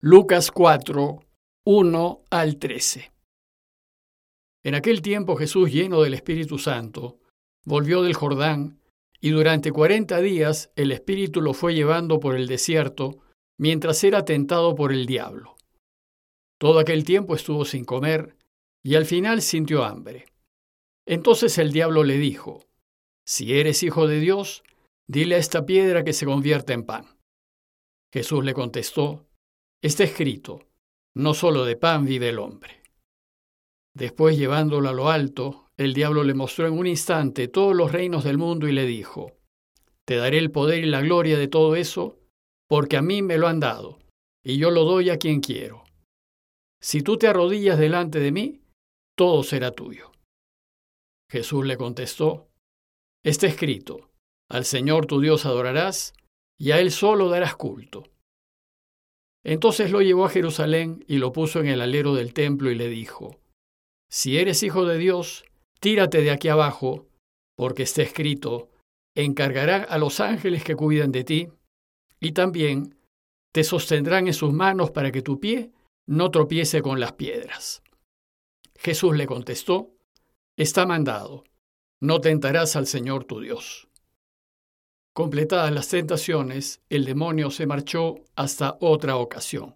Lucas 4, 1 al 13. En aquel tiempo Jesús, lleno del Espíritu Santo, volvió del Jordán, y durante 40 días el Espíritu lo fue llevando por el desierto, mientras era tentado por el diablo. Todo aquel tiempo estuvo sin comer, y al final sintió hambre. Entonces el diablo le dijo: «Si eres hijo de Dios, dile a esta piedra que se convierta en pan». Jesús le contestó: «Está escrito, no solo de pan vive el hombre». Después, llevándolo a lo alto, el diablo le mostró en un instante todos los reinos del mundo y le dijo: «Te daré el poder y la gloria de todo eso, porque a mí me lo han dado, y yo lo doy a quien quiero. Si tú te arrodillas delante de mí, todo será tuyo». Jesús le contestó: «Está escrito, al Señor tu Dios adorarás, y a Él solo darás culto». Entonces lo llevó a Jerusalén y lo puso en el alero del templo y le dijo: «Si eres hijo de Dios, tírate de aquí abajo, porque está escrito, encargará a los ángeles que cuiden de ti, y también te sostendrán en sus manos para que tu pie no tropiece con las piedras». Jesús le contestó: «Está mandado, no tentarás al Señor tu Dios». Completadas las tentaciones, el demonio se marchó hasta otra ocasión.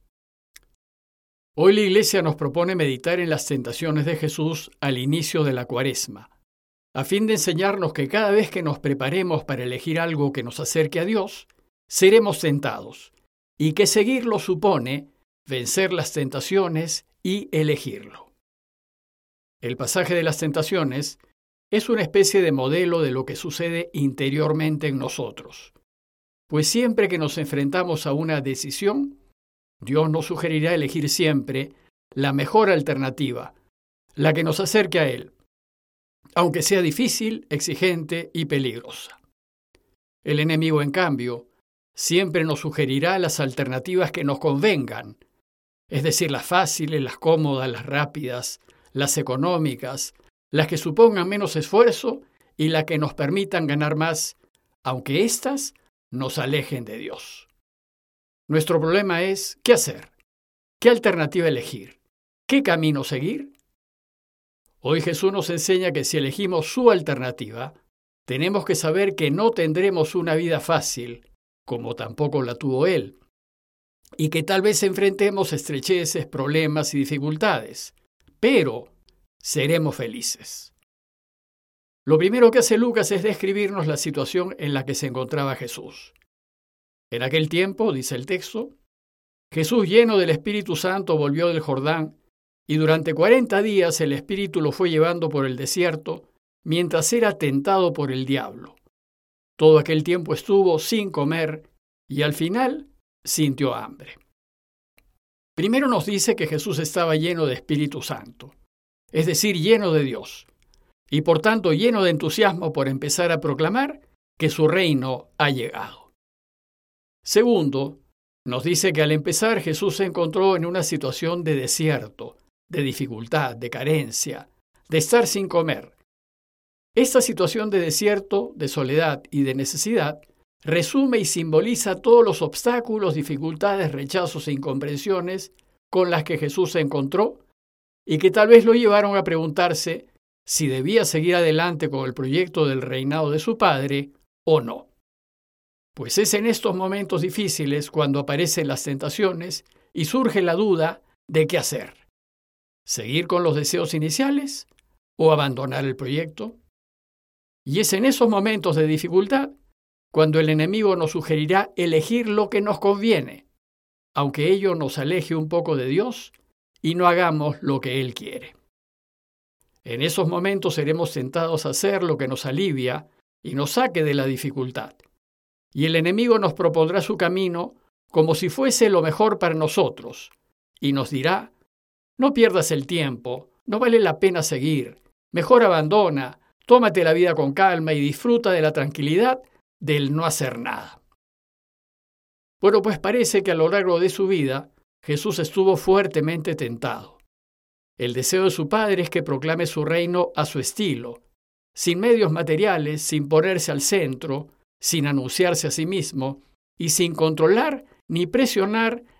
Hoy la Iglesia nos propone meditar en las tentaciones de Jesús al inicio de la Cuaresma, a fin de enseñarnos que cada vez que nos preparemos para elegir algo que nos acerque a Dios, seremos tentados, y que seguirlo supone vencer las tentaciones y elegirlo. El pasaje de las tentaciones es una especie de modelo de lo que sucede interiormente en nosotros, pues siempre que nos enfrentamos a una decisión, Dios nos sugerirá elegir siempre la mejor alternativa, la que nos acerque a Él, aunque sea difícil, exigente y peligrosa. El enemigo, en cambio, siempre nos sugerirá las alternativas que nos convengan, es decir, las fáciles, las cómodas, las rápidas, las económicas, las que supongan menos esfuerzo y las que nos permitan ganar más, aunque éstas nos alejen de Dios. Nuestro problema es ¿qué hacer? ¿Qué alternativa elegir? ¿Qué camino seguir? Hoy Jesús nos enseña que si elegimos su alternativa, tenemos que saber que no tendremos una vida fácil, como tampoco la tuvo Él, y que tal vez enfrentemos estrecheces, problemas y dificultades, pero seremos felices. Lo primero que hace Lucas es describirnos la situación en la que se encontraba Jesús. En aquel tiempo, dice el texto, Jesús, lleno del Espíritu Santo, volvió del Jordán, y durante 40 días el Espíritu lo fue llevando por el desierto, mientras era tentado por el diablo. Todo aquel tiempo estuvo sin comer, y al final sintió hambre. Primero nos dice que Jesús estaba lleno de Espíritu Santo, es decir, lleno de Dios, y por tanto lleno de entusiasmo por empezar a proclamar que su reino ha llegado. Segundo, nos dice que al empezar Jesús se encontró en una situación de desierto, de dificultad, de carencia, de estar sin comer. Esta situación de desierto, de soledad y de necesidad resume y simboliza todos los obstáculos, dificultades, rechazos e incomprensiones con las que Jesús se encontró y que tal vez lo llevaron a preguntarse si debía seguir adelante con el proyecto del reinado de su padre o no. Pues es en estos momentos difíciles cuando aparecen las tentaciones y surge la duda de qué hacer. ¿Seguir con los deseos iniciales o abandonar el proyecto? Y es en esos momentos de dificultad cuando el enemigo nos sugerirá elegir lo que nos conviene, aunque ello nos aleje un poco de Dios y no hagamos lo que Él quiere. En esos momentos seremos tentados a hacer lo que nos alivia y nos saque de la dificultad. Y el enemigo nos propondrá su camino como si fuese lo mejor para nosotros, y nos dirá: no pierdas el tiempo, no vale la pena seguir, mejor abandona, tómate la vida con calma y disfruta de la tranquilidad del no hacer nada. Bueno, pues parece que a lo largo de su vida Jesús estuvo fuertemente tentado. El deseo de su Padre es que proclame su reino a su estilo, sin medios materiales, sin ponerse al centro, sin anunciarse a sí mismo y sin controlar, ni presionar,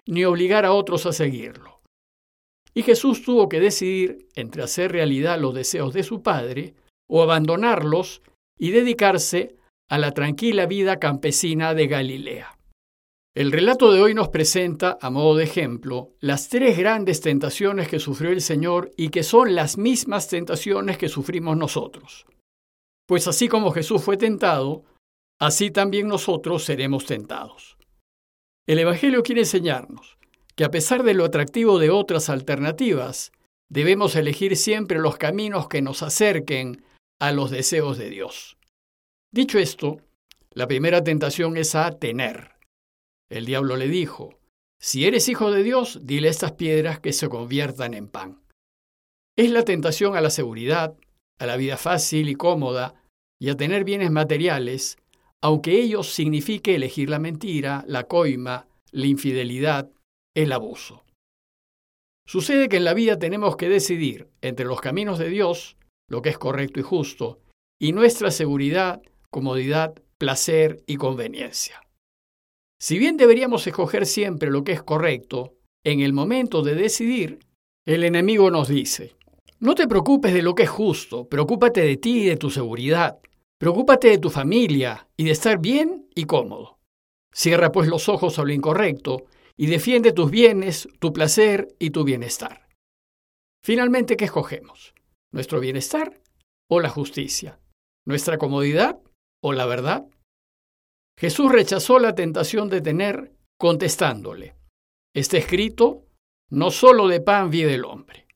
ni obligar a otros a seguirlo. Y Jesús tuvo que decidir entre hacer realidad los deseos de su Padre o abandonarlos y dedicarse a la tranquila vida campesina de Galilea. El relato de hoy nos presenta, a modo de ejemplo, las 3 grandes tentaciones que sufrió el Señor y que son las mismas tentaciones que sufrimos nosotros. Pues así como Jesús fue tentado, así también nosotros seremos tentados. El Evangelio quiere enseñarnos que a pesar de lo atractivo de otras alternativas, debemos elegir siempre los caminos que nos acerquen a los deseos de Dios. Dicho esto, la primera tentación es a tener. El diablo le dijo, si eres hijo de Dios, dile a estas piedras que se conviertan en pan. Es la tentación a la seguridad, a la vida fácil y cómoda y a tener bienes materiales, aunque ello signifique elegir la mentira, la coima, la infidelidad, el abuso. Sucede que en la vida tenemos que decidir entre los caminos de Dios, lo que es correcto y justo, y nuestra seguridad, comodidad, placer y conveniencia. Si bien deberíamos escoger siempre lo que es correcto, en el momento de decidir, el enemigo nos dice, no te preocupes de lo que es justo, preocúpate de ti y de tu seguridad, preocúpate de tu familia y de estar bien y cómodo. Cierra pues los ojos a lo incorrecto y defiende tus bienes, tu placer y tu bienestar. Finalmente, ¿qué escogemos? ¿Nuestro bienestar o la justicia? ¿Nuestra comodidad o la verdad? Jesús rechazó la tentación de tener contestándole, está escrito, no solo de pan vive el hombre.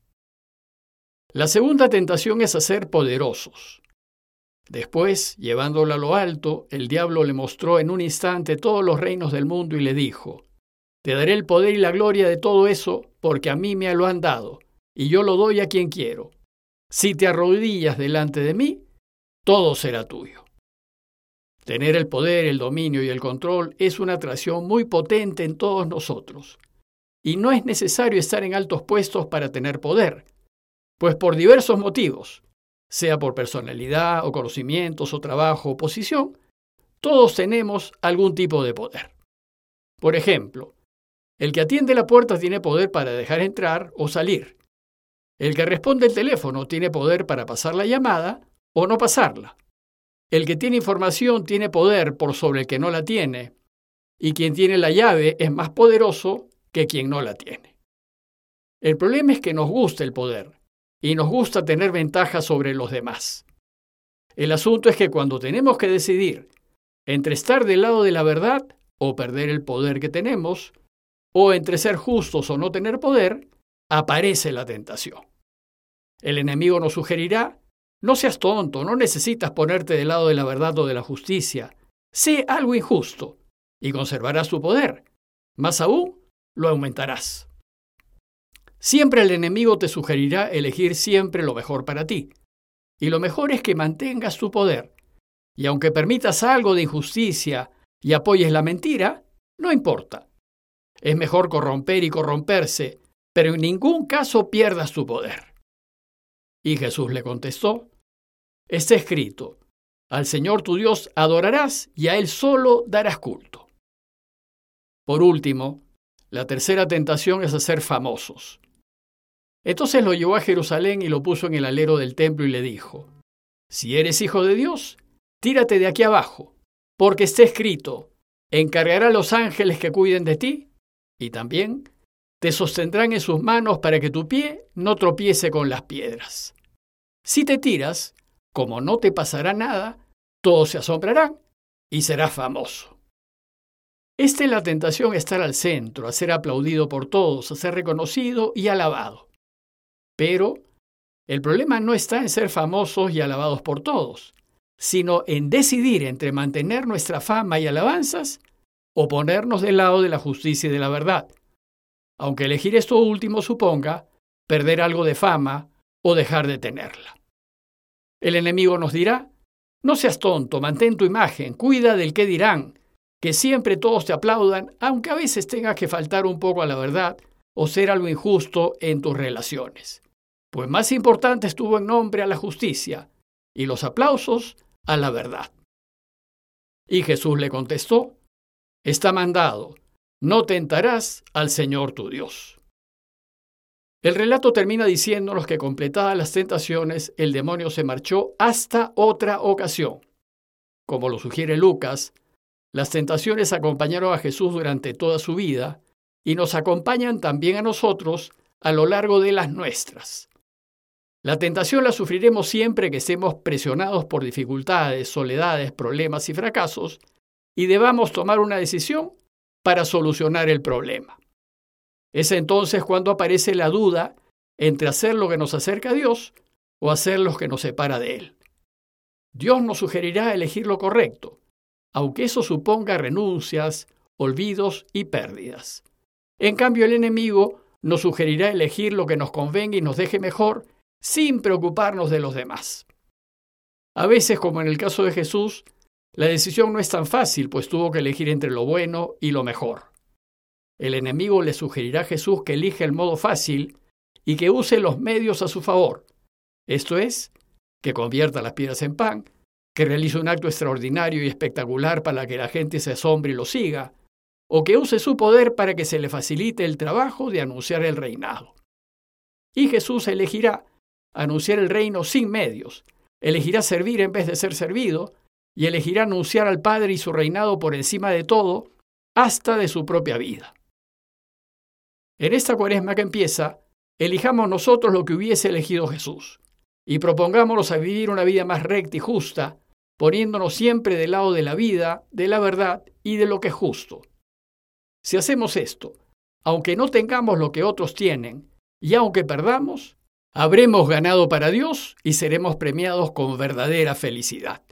La segunda tentación es a ser poderosos. Después, llevándolo a lo alto, el diablo le mostró en un instante todos los reinos del mundo y le dijo, te daré el poder y la gloria de todo eso porque a mí me lo han dado, y yo lo doy a quien quiero. Si te arrodillas delante de mí, todo será tuyo. Tener el poder, el dominio y el control es una atracción muy potente en todos nosotros. Y no es necesario estar en altos puestos para tener poder, pues por diversos motivos, sea por personalidad o conocimientos o trabajo o posición, todos tenemos algún tipo de poder. Por ejemplo, el que atiende la puerta tiene poder para dejar entrar o salir. El que responde el teléfono tiene poder para pasar la llamada o no pasarla. El que tiene información tiene poder por sobre el que no la tiene, y quien tiene la llave es más poderoso que quien no la tiene. El problema es que nos gusta el poder, y nos gusta tener ventaja sobre los demás. El asunto es que cuando tenemos que decidir entre estar del lado de la verdad o perder el poder que tenemos, o entre ser justos o no tener poder, aparece la tentación. El enemigo nos sugerirá, no seas tonto, no necesitas ponerte del lado de la verdad o de la justicia. Sé algo injusto y conservarás tu poder. Más aún, lo aumentarás. Siempre el enemigo te sugerirá elegir siempre lo mejor para ti. Y lo mejor es que mantengas tu poder. Y aunque permitas algo de injusticia y apoyes la mentira, no importa. Es mejor corromper y corromperse, pero en ningún caso pierdas tu poder. Y Jesús le contestó, está escrito, al Señor tu Dios adorarás y a Él solo darás culto. Por último, la tercera tentación es hacer famosos. Entonces lo llevó a Jerusalén y lo puso en el alero del templo y le dijo, si eres hijo de Dios, tírate de aquí abajo, porque está escrito, encargará a los ángeles que cuiden de ti, y también te sostendrán en sus manos para que tu pie no tropiece con las piedras. Si te tiras, como no te pasará nada, todos se asombrarán y serás famoso. Esta es la tentación, estar al centro, a ser aplaudido por todos, a ser reconocido y alabado. Pero el problema no está en ser famosos y alabados por todos, sino en decidir entre mantener nuestra fama y alabanzas o ponernos del lado de la justicia y de la verdad, aunque elegir esto último suponga perder algo de fama o dejar de tenerla. El enemigo nos dirá, no seas tonto, mantén tu imagen, cuida del qué dirán, que siempre todos te aplaudan, aunque a veces tengas que faltar un poco a la verdad o ser algo injusto en tus relaciones. Pues más importante es tu buen nombre a la justicia y los aplausos a la verdad. Y Jesús le contestó, está mandado, No tentarás al Señor tu Dios. El relato termina diciéndonos que completadas las tentaciones, el demonio se marchó hasta otra ocasión. Como lo sugiere Lucas, las tentaciones acompañaron a Jesús durante toda su vida y nos acompañan también a nosotros a lo largo de las nuestras. La tentación la sufriremos siempre que estemos presionados por dificultades, soledades, problemas y fracasos y debamos tomar una decisión para solucionar el problema. Es entonces cuando aparece la duda entre hacer lo que nos acerca a Dios o hacer lo que nos separa de Él. Dios nos sugerirá elegir lo correcto, aunque eso suponga renuncias, olvidos y pérdidas. En cambio, el enemigo nos sugerirá elegir lo que nos convenga y nos deje mejor, sin preocuparnos de los demás. A veces, como en el caso de Jesús, la decisión no es tan fácil, pues tuvo que elegir entre lo bueno y lo mejor. El enemigo le sugerirá a Jesús que elija el modo fácil y que use los medios a su favor. Esto es, que convierta las piedras en pan, que realice un acto extraordinario y espectacular para que la gente se asombre y lo siga, o que use su poder para que se le facilite el trabajo de anunciar el reinado. Y Jesús elegirá anunciar el reino sin medios, elegirá servir en vez de ser servido, y elegirá anunciar al Padre y su reinado por encima de todo, hasta de su propia vida. En esta Cuaresma que empieza, elijamos nosotros lo que hubiese elegido Jesús, y propongámonos a vivir una vida más recta y justa, poniéndonos siempre del lado de la vida, de la verdad y de lo que es justo. Si hacemos esto, aunque no tengamos lo que otros tienen, y aunque perdamos, habremos ganado para Dios y seremos premiados con verdadera felicidad.